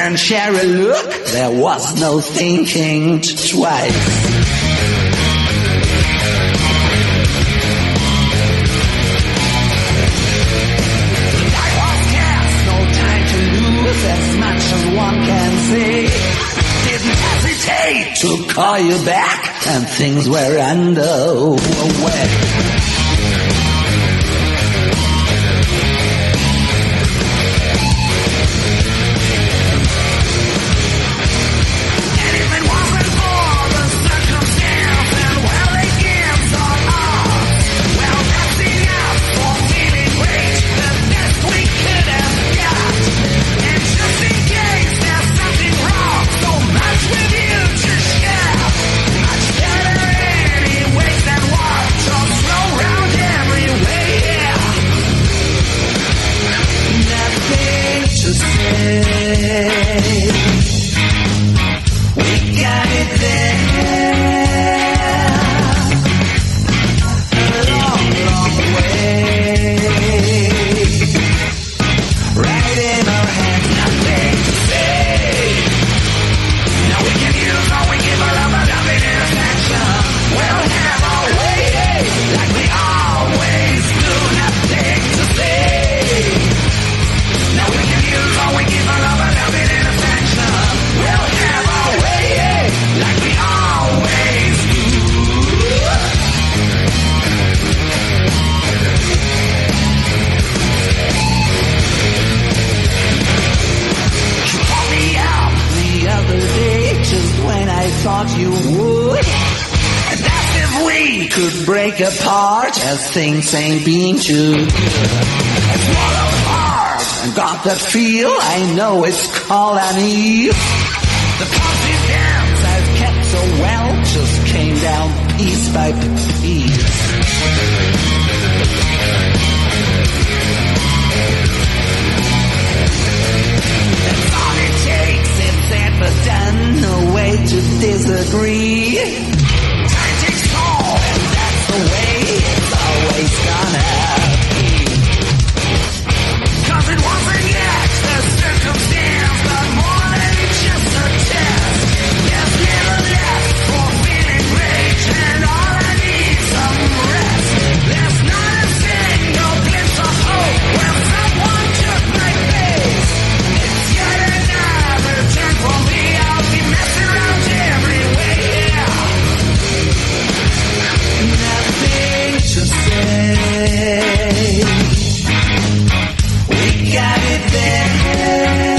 and share a look. There was no thinking twice. As much as one can say, didn't hesitate to call you back, and things were underway. And if it wasn't for the circumstance, and well, they give sort of, well, that's enough for feeling great, the best we could have got. And just in case there's something wrong, so much with you to share. Much better anyway than what just slow round everywhere. Nothing to say. We got it there. A long, long way. Right in our hands, nothing to say. Now we can use all we give our love, but nothing in affection. We'll have our way, like we always do, nothing to say. Now we can use all we give our love, but nothing in affection. We'll have our way, like we always do. You called me out the other day, just when I thought you would. And asked if we could break apart, as things ain't been too good. I swallowed hard and got that feel, I know it's called an eve. The confidence I've kept so well just came down piece by piece. That's all it takes, it's said but done, no way to disagree. Time takes toll, and that's the way it's always gonna be. 'Cause it wasn't yet the circumstance, but more than just a test. There's little left for feeling great, and all I need some rest. There's not a single glimpse of hope when someone took my place. It's yet another turn for me, I'll be messing around everywhere. Nothing to say. We got it there.